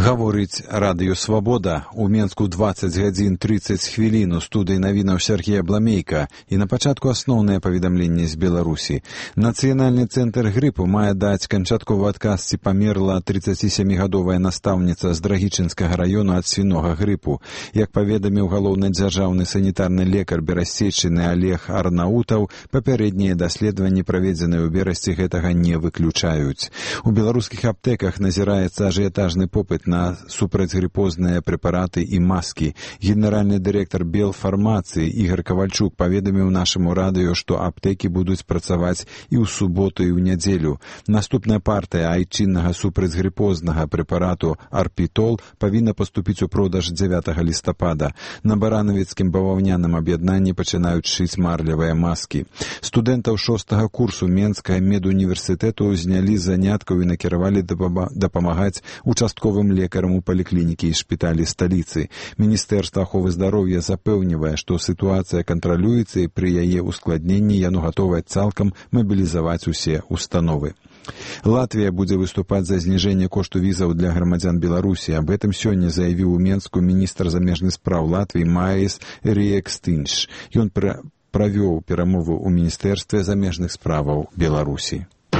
Гаворыць радыё «Свабода». У Менску 20 гадзін 30 хвілін. У студыі навінаў Сергей Абламейка. І на пачатку асноўнае паведамленне з Беларусі. Нацыянальны цэнтр грыпу мае даць канчатковы адказ, ці памерла 37-гадовая настаўніца з Драгічынскага раёну ад свінога грыпу. Як паведаміў галоўны дзяржаўны санітарны лекар Берасцейшчыны Олег Арнаутаў, папярэднія даследаванні, праведзеныя ў верасці, гэтага не выключаюць. У беларускіх аптэках назіраецца ажыятажны попыт на супрацьгрыпозныя прэпараты і маскі. Генеральны дырэктар Белфармацыі Ігор Кавальчук паведаміў нашаму радыё, што аптэкі будуць працаваць і ў суботу, і ў нядзелю. Наступная партыя айчыннага супрацьгрыпознага прэпарату Арпітол павінна паступіць у продаж 9 лістапада. На баранавіцкім баваўняным аб'яднанні пачынаюць шыць марлевыя маскі. Студэнтаў 6-го курсу Менскага медуніверсітэту знялі з заняткаў і накіравалі дапамагаць участковым лекарам у паліклінікі і шпіталі сталіцы. Міністэрства аховы здароўя запэўнівае, што сітуацыя кантралюецца і пры яе ускладненні яно гатовае цалкам мабілізаваць усе установы. Латвія будзе выступаць за зніжэнне кошту візаў для грамадзян Беларусі. Аб гэтым сёння заявіў у Менску міністр замежных спраў Латвіі Маіс Риекстинш. Ён правёў перамовы ў міністэрстве замежных справаў Беларусі.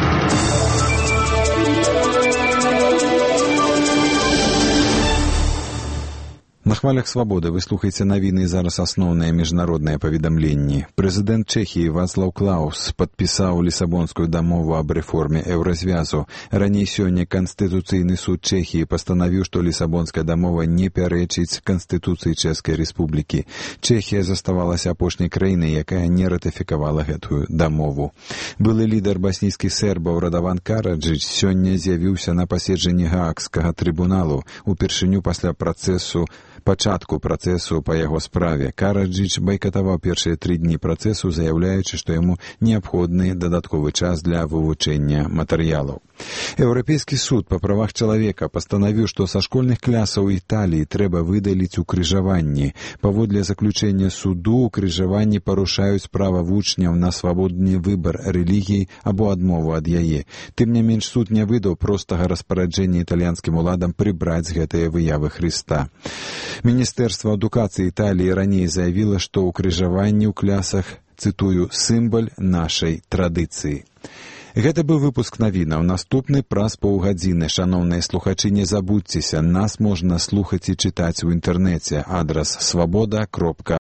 На хвалях «Свабоды» вы слухаеце навіны і зараз асноўныя міжнародныя паведамленні. Прэзідэнт Чэхіі Вацлаў Клаус падпісаў Лісабонскую дамову аб рэформе еўразвязу. Раней сёння Канстытуцыйны суд Чэхіі пастанавіў, што Лісабонская дамова не пярэчыць Канстытуцыі Чэшскай Рэспублікі. Чэхія заставалася апошняй краінай, якая не ратыфікавала гэтую дамову. Былы лідар баснійскіх сербаў Радаван Караджыч сёння з'явіўся на паседжанні Гаагскага трыбуналу упершыню пасля пачатку працэсу па яго справе. Караджыч байкатаваў першыя 3 дні працэсу, заяўляючы, што яму неабходны дадатковы час для вывучэння матэрыялаў. Еўрапейскі суд па правах чалавека пастанавіў, што са школьных класаў Італіі трэба выдаліць укрыжаванні. Паводле заключэння суду, укрыжаванні парушаюць права вучняў на свабодны выбар рэлігіі або адмову ад яе. Тым не менш, суд не выдаў простага распараджэння італьянскім уладам прыбраць гэтыя выявы Хрыста. Міністэрства адукацыі Італіі раней заявіла, што укрыжаванні ў клясах, цытую, сімвал нашай традыцыі. Гэта быў выпуск навінаў. Наступны праз паўгадзіны. Шаноўныя слухачы, не забудзьцеся, нас можна слухаць і чытаць у інтэрнэце. Адрас swaboda.ru.